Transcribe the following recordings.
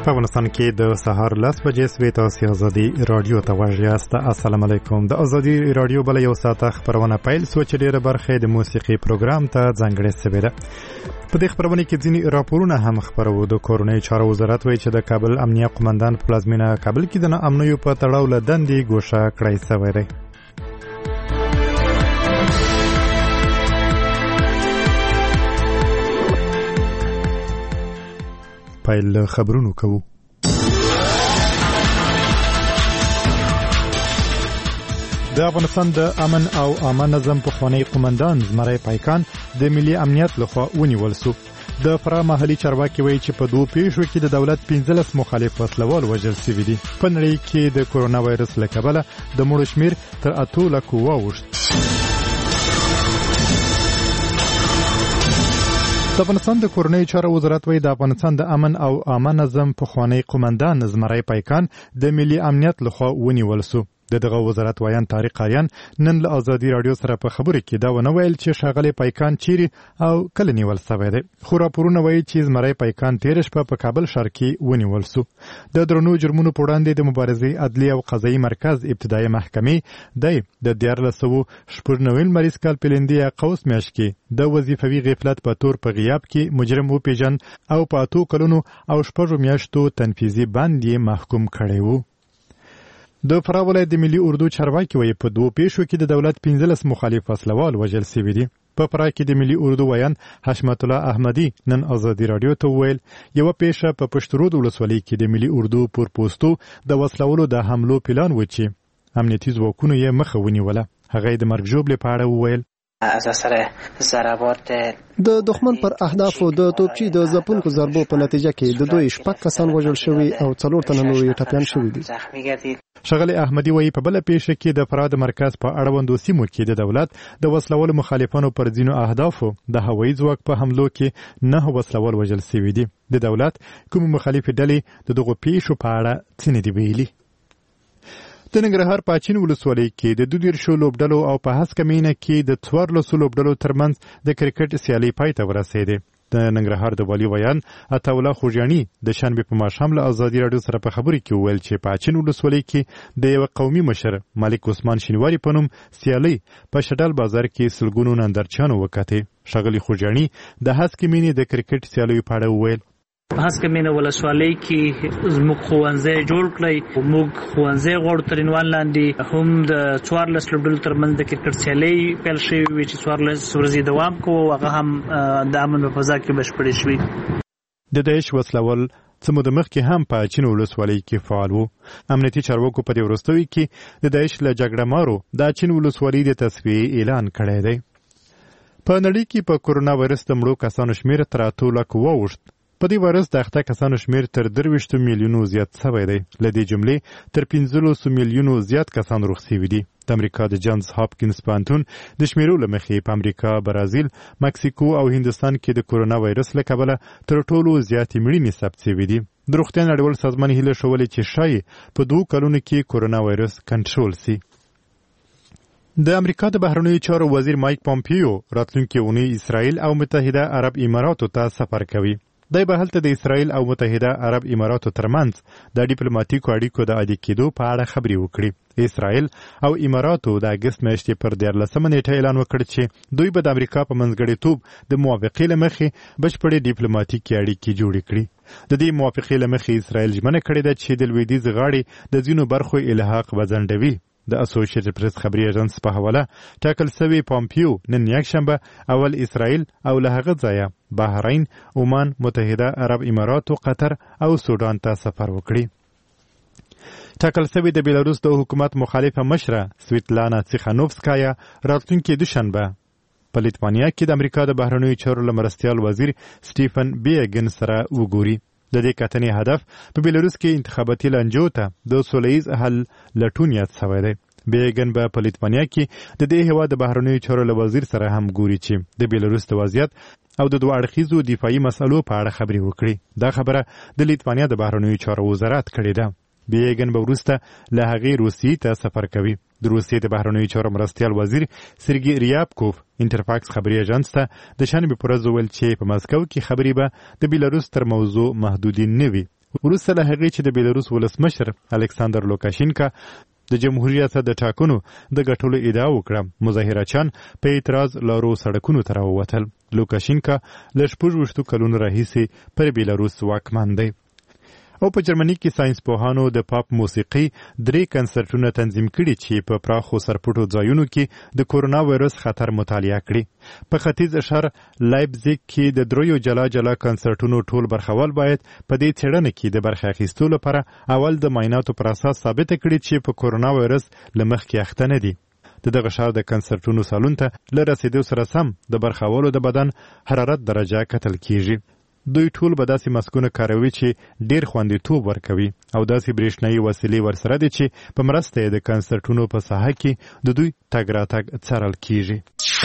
په افغانستان کې د سهار 10 بجې سوي تاسو ازادي رادیو ته وژیاست. السلام علیکم. د ازادي رادیو بل یو ساعت خبرونه پیل سو چې ډیره برخه د موسیقي پروګرام ته ځانګړې شوې ده. په دې خبرونه کې ځینې راپورونه هم خبرو. د کورنۍ چارو وزارت وایي چې د کابل امنیه قومندان په پلازمینه کابل کې د امنیو په تړاو له دندې ګوښه کړی شوی دی. پایل خبرونو کوو. د افغانستان د امن او امان نظم پخوانی قومندان زمری پایکان د ملي امنیت لخوا ونیول شو. د فرا محلي چارواکي وایي چې په دوه پیښو کې د دولت 15 مخالف وسلوال وژل شوي دي. په نړۍ کې د کورونا وایرس له کبله د مړو شمېر تر 8 لکو واوښت. د افغانستان د کورنۍ چارو وزارت وایي د افغانستان د امن او امان نظم پخوانی قومندان زمری پایکان د ملي امنیت لخوا ونیول شو. دغه وزارت وایان طارق اریان نن له ازادي رادیو سره په خبرو کې دا ونه ویل چې ښاغلي پایکان چیرې او کله نیول شوی دی. خو راپورونه وایي چې زمری پایکان تېره شپه په کابل ښار کې ونیول شو. د درنو جرمونو په وړاندې د مبارزې عدلي او قضایي مرکز ابتدایي محکمې د 1490 لمریز کال په لندې قوس میاشت کې د وظیفوي غفلت په تور په غیاب کې مجرم وپیژن او په 8 کلونو او 6 میاشتو تنفیذي بند یې محکوم کړی و. د فرا ولایت د ملي اردو چارواکي وایي په دوه پیښو کې د دولت 15 مخالف وسلوال وژل شوي دي. په فرا کې د ملي اردو ویان حشمت الله احمدي نن ازادي رادیو ته وویل یو پیښه په پښتورود ولسوالۍ کې د ملي اردو پر پوسټو د وسلوالو د حملو پلان و چې امنیتي ځواکونو یې مخه ونیوله. هغه د مرګ ژوبلې په اړه وویل از اثر ضربات د دښمن پر اهدافو د توپچي د ځپونکو ضربو په نتیجه کې د دوی 6 کسان وژل شوي او 4 تنه نور یې ټپیان شوي دي. ښاغلي احمدي وایي په بله پیښه کې د فرا د مرکز په اړوندو سیمو کې د دولت د وسلوالو مخالفانو پر ځینو اهدافو د هوایي ځواک په حملو کې 9 وسلوال وژل شوي دي. د دولت کوم مخالفې ډلې د دغو پیښو په اړه څه نه دي ویلي. د ننګرهار په اچین ولسوالۍ کې د 12 لوبډلو او په هسکه مینه کې د 14 لوبډلو ترمنځ د کرکټ سیالي پای ته ورسېده. د ننګرهار د والي ویان عطاالله خوجاني د شنبه په ماښام له ازادي رادیو سره په خبرو کې وویل چې په اچین ولسوالۍ کې د یو قومي مشر ملک عثمان شینواری په نوم سیالي په شډل بازار کې سلګونو نندارچیانو وکړه. ښاغلي خوجاني د هسکه مینه د کرکټ سیالي په اړه وویل هسکه مینه ولسوالۍ کې زموږ ښوونځی جوړ کړی. موږ ښوونځی غواړو تر عنوان لاندې هم د 14 لوبډلو ترمنځ د کرکټ سیالۍ پیل شوې وي چې 14 ورځې دوام کوو. هغه هم د امن په فضا کې بشپړې شوې. د داعش وسلوال څه موده مخکې هم په اچین ولسوالۍ کې فعال وو. امنیتي چارواکو په دې وروستیو کې د داعش له جګړه مارو د اچین ولسوالۍ د تصفیې اعلان کړی دی. په نړۍ کې په کورونا وایرس د مړو کسانو شمېر تر 8 لکو واوښت. په دې وایرس د اخته کسانو شمېر تر 23 میلیونو زیات شوی دی. له دې جملې تر 15 میلیونو زیات کسان روغ شوي دي. د امریکا د جانز هاپکینز پوهنتون د شمیرو له مخې په امریکا، برازیل، مکسیکو او هندوستان کې د کورونا وایرس له کبله تر ټولو زیاتې مړینې ثبت شوي دي. د روغتیا نړیوال سازمان هیله ښولې چې ښایي په 2 کلونو کې کورونا وایرس کنټرول شي. د امریکا د بهرنیو چارو وزیر مایک پامپیو راتلونکې اونۍ اسرائیل او متحده عرب اماراتو ته سفر کوي. دی به هلته د اسرائیل او متحده عرب اماراتو ترمنځ د ډیپلوماټیکو اړیکو د عادي کېدو په اړه خبرې وکړي. اسرائیل او اماراتو د اګست میاشتې پر 14 نیټه اعلان وکړ چې دوی به د امریکا په منځګړیتوب د موافقې له مخې بشپړې ډیپلوماټیکې اړیکې جوړې کړي. د دې موافقې له مخې اسرائیل ژمنه کړې ده چې د لویدیځ غاړې د ځینو برخو الحاق به ځنډوي. د اسوسییټډ پریس خبري ایجنس په حواله ټاکل شوی پامپیو نن یکشنبه اول اسرائیل او له هغه ځایه بحرین، عمان، متحده عرب اماراتو، قطر او سودان ته سفر وکړي. ټاکل شوی د بیلاروس د حکومت مخالفه مشره سویتلانا تیخانوفسکایا راتلونکې دوشنبه په لیتوانیا کې د امریکا د بهرنیو چارو له مرستیال وزیر سټیفن بیګن سره وګوري. د دې کتنې هدف په بیلاروس کې انتخاباتي لانجو ته د سوله ییز حل لټون یاد شوی دی. بیګن به په لیتوانیا کې د دې هېواد د بهرنیو چارو له وزیر سره هم ګوري چې د بیلاروس د وضعیت او د 2 اړخیزو دفاعي مسئلو په اړه خبرې وکړي. دا خبره د لیتوانیا د بهرنیو چارو وزارت کړې ده. بیګن به وروسته له هغې روسیې ته سفر کوي. د روسیې د بهرنیو چارو مرستیال وزیر سرګي ریابکوف انټرفاکس خبري ایجنس ته د شنبې په ورځ وویل چې په مسکو کې خبرې به د بیلاروس تر موضوع محدودې نه وي. وروسته له هغې چې د بیلاروس ولسمشر الکساندر لوکاشینکا د جمهوریت ریاست د ټاکنو د ګټلو ادعا وکړه، مظاهرچیان په اعتراض لارو سړکونو ته راووتل. لوکاشینکا له 26 کلونو راهیسې پر بیلاروس واکمن دی. او په جرمني کې ساينس پوهانو د پاپ موسیقي 3 کنسرټونه تنظیم کړي چې په پراخو سرپټو ځایونو کې د کورونا وایرس خطر مطالعه کړي. په ختیځ شهر لایپزیګ کې د 3 جلا جلا کنسرټونو ټول برخوال باید په دې څېړنه کې د برخه اخیستلو لپاره اول د معایناتو پر اساس ثابت کړي چې په کورونا وایرس لمخکې اخته نه دي. دغه ښار د کنسرټونو سالون ته له رسیدو سره سم د برخوالو د بدن حرارت درجه کتل کیږي. دوی ټول به داسې ماسکونه کاروي چې ډیر خوندیتوب ورکوي او داسې برېښنایي وسیلې ورسره دي چې په مرسته یې د کنسرټونو په ساحه کې د دوی تګ راتګ څارل کیږي.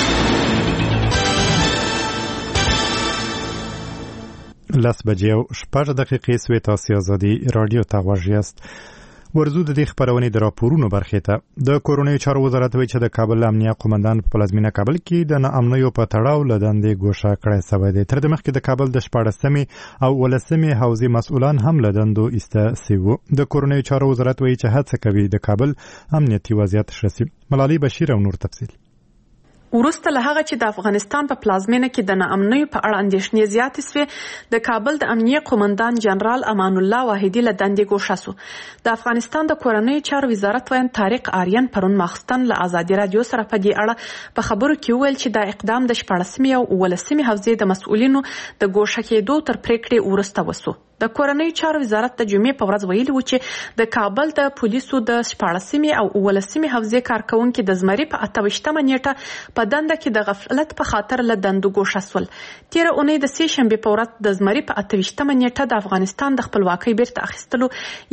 لس بجې او 6 دقیقې سوې تاسو آزادي رادیو ته غوږ یاست. ورزو د دې خبرونې د راپورونو برخې ته د کورونی چارو وزارت وایي چې د کابل امنیه قومندان په پلازمینه کابل کې د ناامنیو په تړاو له دندې ګوښه کړی شوی دی. تر دې مخکې د کابل د 14مې او 18مې حوزې مسؤلان هم له دندو ایسته سوي وو. د کورونی چارو وزارت وایي چې هڅه کوي د کابل امنیتي وضعیت ښه شي. ملالۍ بشیر او نور تفصیل. وروسته له هغه چې د افغانستان په پلازمینه کې د ناامنیو په اړه اندېښنې زیاتې سوې، د کابل د امنیه قومندان جنرال امان الله واحدي له دندې ګوښه سو. د افغانستان د کورنیو چارو وزارت وایي طارق آریان پرون ماخستن له ازادي رادیو سره په دې اړه په خبرو کې وویل چې دا اقدام د 14مې او 18مې حوزې د مسؤلینو د ګوښه کېدو تر پریکړې وروسته وسو. د کورنیو چارو وزارت د جمعې په ورځ ویلي و چې د کابل د پولیسو د 14مې او 18مې حوزې کارکونکي د زمري په 28مه نیټه په دنده کې د غفلت په خاطر له دندو ګوښه سول. تېره اونۍ د سې شنبې په ورځ د زمري په 28مه نیټه د افغانستان د خپلواکۍ بیرته اخیستلو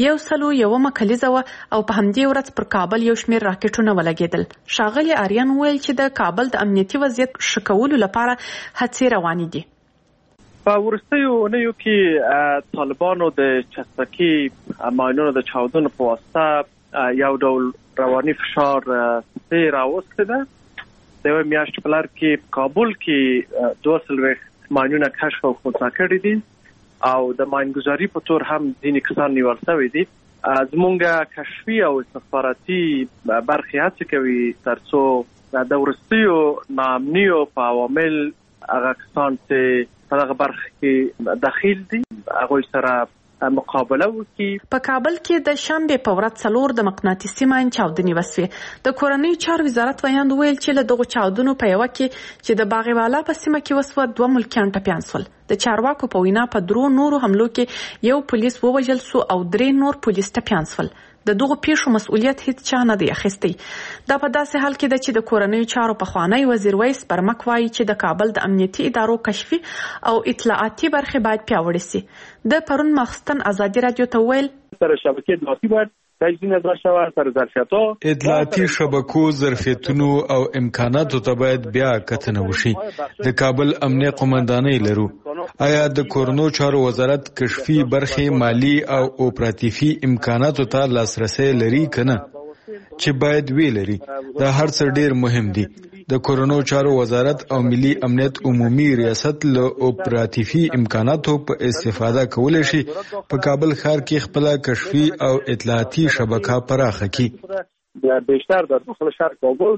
101 کلیزه وه او په همدې ورځ پر کابل یو شمېر راکټونه ولګېدل. ښاغلي آریان وویل چې د کابل د امنیتي وضعیت ښه کولو لپاره هڅې روانې دي. په وروستیو اونیو کې طالبانو د چسپکي ماینونو د چاودنو په واسطه یو ډول رواني فشار راوستی ده. د یوې میاشتې په لار کې په کابل کې 2 ماینونه کشف او خنثی کړي دي او د ماینګذاري په تور هم ځینې کسان نیول شوي دي. زموږ کشفي او استخباراتي برخې هڅه کوي ترڅو د وروستیو ناامنیو په عوامل هغه کسان چې په هغه برخه کې داخل دي هغوی سره مقابله وکړي. په کابل کې د شنبې په ورځ 4 د مقناطیسي ماین چاودنې وسوې. د کورنیو چارو وزارت ویاند ویل چې له دغو چاودنو په یوه کې چې د باغیوالا په سیمه کې وسوه 2 ملکیان ټپیان سول. د چارواکو په وینا په 3 نورو حملو کې یو پولیس ووژل سو او 3 نور پولیس ټپیان سول. د دغو پیښو مسؤلیت هیڅ چا نه دی اخیستی. دا په داسې حال کې ده چې د کورنیو چارو پخوانی وزیر ویس برمک وایي چې د کابل د امنیتي ادارو کشفي او اطلاعاتي برخې باید پیاوړې سي. د پرون ماخستن ازادي رادیو ته ویل سره شبکې اطلاعاتي باید تجدید نظر شوه سره ظرفیتو اطلاعاتي شبکو ظرفیتونو او امکاناتو ته باید بیا کتنه وشي. د کابل امنیه قومندانۍ لرو. آیا د کورونو چارو وزارت کشفي برخې مالی او اپراتیفي امکاناتو ته لاسرسی لري کنه چې باید وی لري؟ دا هر څه ډیر مهم دي. د کورونو چارو وزارت او ملي امنیت عمومي ریاست له اپراتیفي امکاناتو په استفاده کولای شي په کابل ښار کې خپل کشفي او اطلاعاتي شبکه پراخه کړي. بیشتر در داخل شهر کابل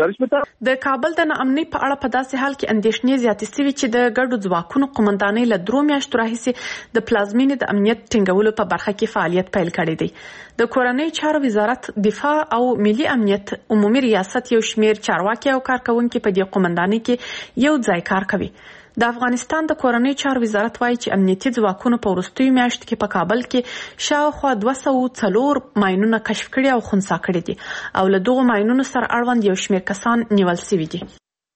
د کابل د ناامنۍ په اړه په داسې حال کې اندېښنې زیاتې سوي چې د ګډو ځواکونو قومندانۍ له 3 میاشتو راهیسې د پلازمینې د امنیت ټینګولو په برخه کې فعالیت پیل کړی دی. د کورنیو چارو وزارت، دفاع او ملي امنیت عمومي ریاست یو شمېر چارواکي او کارکونکي په دې قومندانۍ کې یو ځای کار کوي. د افغانستان د کورنیو چارو وزارت وایي چې امنیتي ځواکونو په وروستیو میاشتو کې په کابل کې شاوخوا 204 ماینونه کشف کړي او خنثی کړي دي او له دغو ماینونو سره اړوند یو شمېر کسان نیول شوي دي.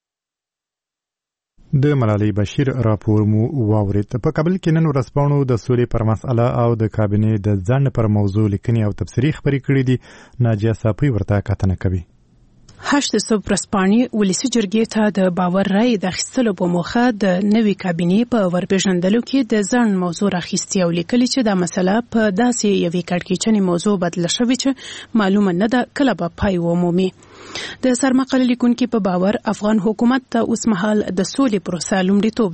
د ملالۍ بشیر راپور مو واورید. په کابل کې نن ورځپاڼو د سولې پر مسأله او د کابینې د ځنډ پر موضوع لیکنې او تبصرې خپرې کړي دي. ناجیه صافی ورته کتنه کوي. 8 صبح ورځپاڼې ولسي جرګې ته د باور رای د اخیستلو په موخه د نوې کابینې په ورپېژندلو کې د ځنډ موضوع راخیستې او لیکلي چې دا مسله په داسې یوې کړکېچنې موضوع بدله شوې چې معلومه نه ده کله به پای ومومي. د سرمقاله لیکونکي په باور افغان حکومت ته اوس مهال د سولې پروسه لومړیتوب لري.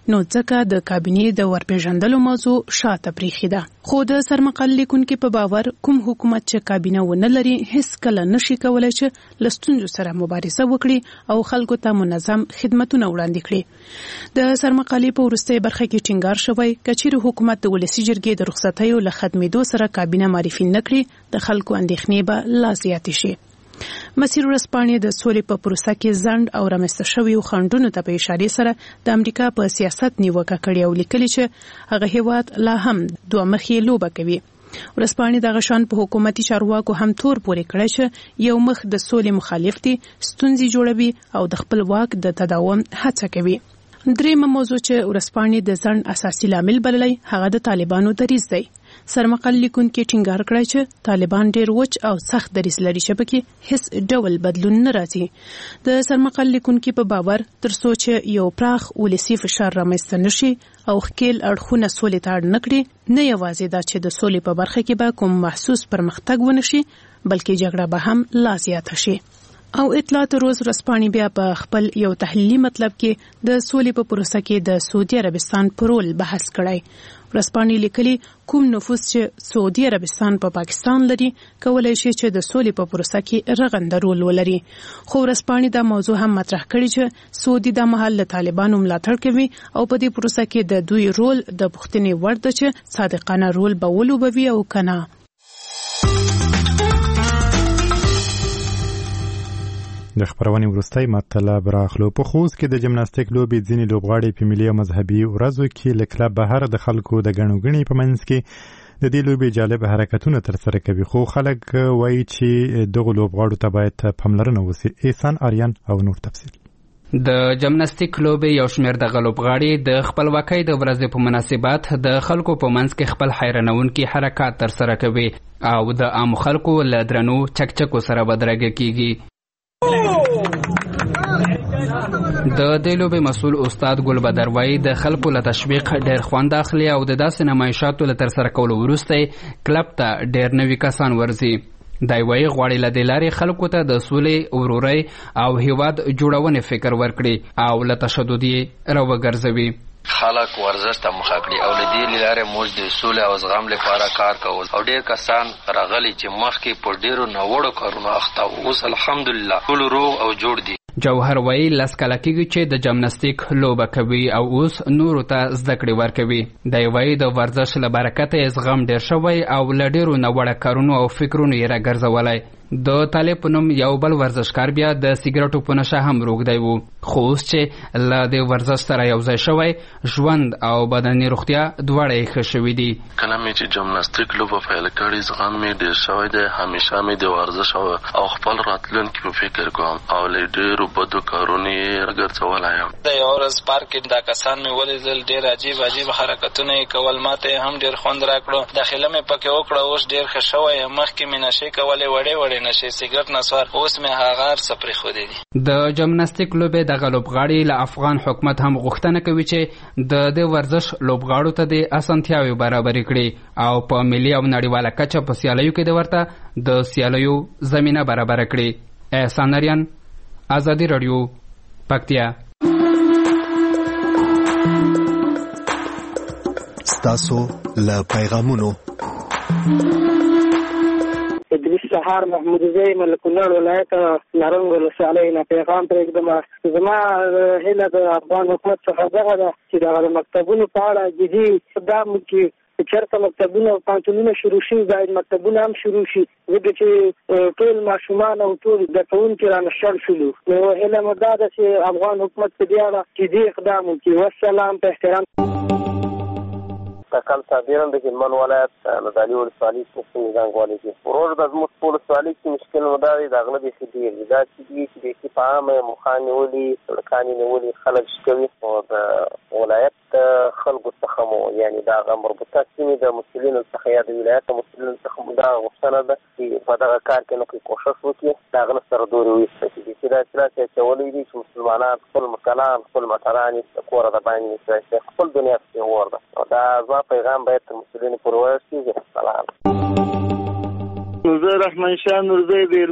نو ځکه د کابینې د ورپېژندلو موضوع شاته پریښې ده. خو د سرمقال لیکونکو په باور کوم حکومت چې کابینه ونه لري هیڅ کله نشي کولای چې له ستونزو سره مبارزه وکړي او خلکو ته منظم خدمتونه وړاندې کړي. د سرمقالې په وروستۍ برخه کې ټینګار شوی کچېرې حکومت د ولسي جرګې د رخصتیو له ختمېدو سره کابینه معرفي نه کړي د خلکو اندېښنې به لا زیاتې شي. مسیر ورځپاڼې د سولې په پروسه کې ځنډ او رامنځته شویو خنډونو ته په اشاره سره د امریکا په سیاست نیوکه کړې او لیکلي چې هغه هیواد لا هم دوه مخې لوبه کوي. ورځپاڼې دغه شان په حکومتي چارواکو هم تور پورې کړی چې یو مخ د سولې مخالف دي، ستونزې جوړوي او د خپل واک د تداوم هڅه کوي. درېمه موضوع چې ورځپاڼې د ځنډ اساسي لامل بللی هغه د طالبانو دریځ دی. سرمقال لیکونکو ټینګار کړی چې طالبان ډېر وچ او سخت دریځ لري چې پکې هیڅ ډول بدلون نه راځي. د سرمقال لیکونکو په باور تر څو چې یو پراخ ولسي فشار رامنځته نشي او ښکېل اړخونه سولې ته اړ نه کړي، نه یوازې دا چې د سولې په برخه کې به کوم محسوس پرمختګ ونه شي بلکې جګړه به هم لا زیاته شي. او اطلاعات روز ورځپاڼې بیا په خپل یو تحلیلي مطلب کې د سولې په پروسه کې د سعودي عربستان پر رول بحث کړی. ورځپاڼې لیکلي کوم نفوذ چې سعودي عربستان په پاکستان لري کولای شي چې د سولې په پروسه کې رغنده رول ولري. خو ورځپاڼې دا موضوع هم مطرح کړي چې سعودي د مهال له طالبانو ملاتړ کوي او په دې پروسه کې د دوی رول د پوښتنې وړ ده چې صادقانه رول به ولوبوي او کنه. د خبرونې وروستۍ مطلب راخلو. په خوست کې د جمناستیک لوبې ځینې لوبغاړي په ملي او مذهبي ورځو کې له کلب بهر د خلکو د ګڼو ګڼې په منځ کې د دې لوبې جالب حرکتونه ترسره کوي، خو خلک وایي چې دغه لوبغاړو ته باید پاملرنه وشي. احسان آریان او نور تفصیل. د جمناستیک لوبې یو شمېر دغه لوبغاړي د خپلواکۍ د ورځې په مناسبت د خلکو په منځ کې خپل حیرانونکي حرکات ترسره کوي او د عام خلکو له درنو چکچکو سره بدرګه کیږي. د دې لوبې مسؤل استاد ګل بدر وایي د خلکو له تشویق ډېر خوند اخلي او د داسې نمایشاتو له ترسره کولو وروسته کلب ته ډېر نوي کسان ورځي. دی وایي غواړي له دې لارې خلکو ته د سولې، ورورۍ او هیواد جوړونې فکر ورکړي او له تشدد یې راوګرځوي. خلک ورزش ته مخه کړي او له دې لارې موږ د سولې او زغم لپاره کار کوو او ډېر کسان راغلي چې مخکې په ډېرو ناوړو کارونو اخته وو، اوس الحمدلله ټول روغ او جوړ دي. جوهر وایي 10 کاله کېږي چې د جمناستیک لوبه کوي او اوس نورو ته زده کړې ورکوي. دی وایي د ورزش له برکته یې زغم ډېر شوی او له ډېرو ناوړه کارونو او فکرونو یې راګرځولی. د طالب په نوم یو بل ورزشکار بیا د سیګریټو په نشه هم روږدی و، خو اوس چې له دې ورزش سره یو ځای شوی ژوند او بدني روغتیا دواړه یې ښه شوي دي. کله مې چې جمناستیک لوبه پیل کړې زغم مې ډېر شوی دی. همیشه مې د ورزش او خپل راتلونکي په فکر کوم او له ډېرو بدو کارونو یې راګرځولی یم. د یو ورځ پارک کې دا کسان مې ولیدل، ډېر عجیب حرکتونه یې کول، ماته هم ډېر خوند راکړو. داخله مې پکې وکړه، اوس ډېر ښه شوی یم. مخکې مې نشې کولې، وړې نشې سیګرټ نسوار، اوس مې هغه هر څه پرېښودې دي. د جمناستیک لوبې دغه لوبغاړي له افغان حکومت هم غوښتنه کوي چې د دې ورزش لوبغاړو ته د اسانتیاوې برابرې کړي او په ملي او نړیواله کچه په سیالیو کې د ورته د سیالیو زمینه برابره کړي. احسان آریان، ازادي رادیو، پکتیا. ستاسو له پیغامونو ادریس سهار محمود زی ملک النور ولایت نارنج ولسوالۍ نه پیغام پرېږدم. زما هیله د افغان حکومت څخه دغه ده چې دغه مکتبونو په اړه جدي اقدام وکړي. چېرته مکتبونه او پوهنتونونه شروع شي باید مکتبونه هم شروع شي، ځکه چې ټول ماشومان او ټول زده کوونکي رانشل شولو. نو هیله مو دا ده چې افغان حکومت په دې اړه جدي اقدام وکړي. والسلام، په احترام. تکل صابران د هلمند ولایت نادعلي ولسوالۍ څخه زنګوالي کې ورور د زموږ په ولسوالۍ کې مشکل نو دا دی دغه د خدي دا چې د په عامه مخاني ولي سړکاني نیولي خلک شکوي او د ولایت خلکو څخه مو یعنی دا مربوطه سیمې د مسؤلینو څخه یا د ولایت مسؤلینو څخه دا غوښتنه ده چې په دغه کار کې نو کوشش وکړي دا غن سره دوري وي چې دا چې ولې دي چې مسلمانان خپل مکانان خپل مټران کور د باندې خپل دنیا کې ورده دا پیغام باید تر مسؤلینو پورې ورسیږي. سلام. نورزی رحمان شاه نورزی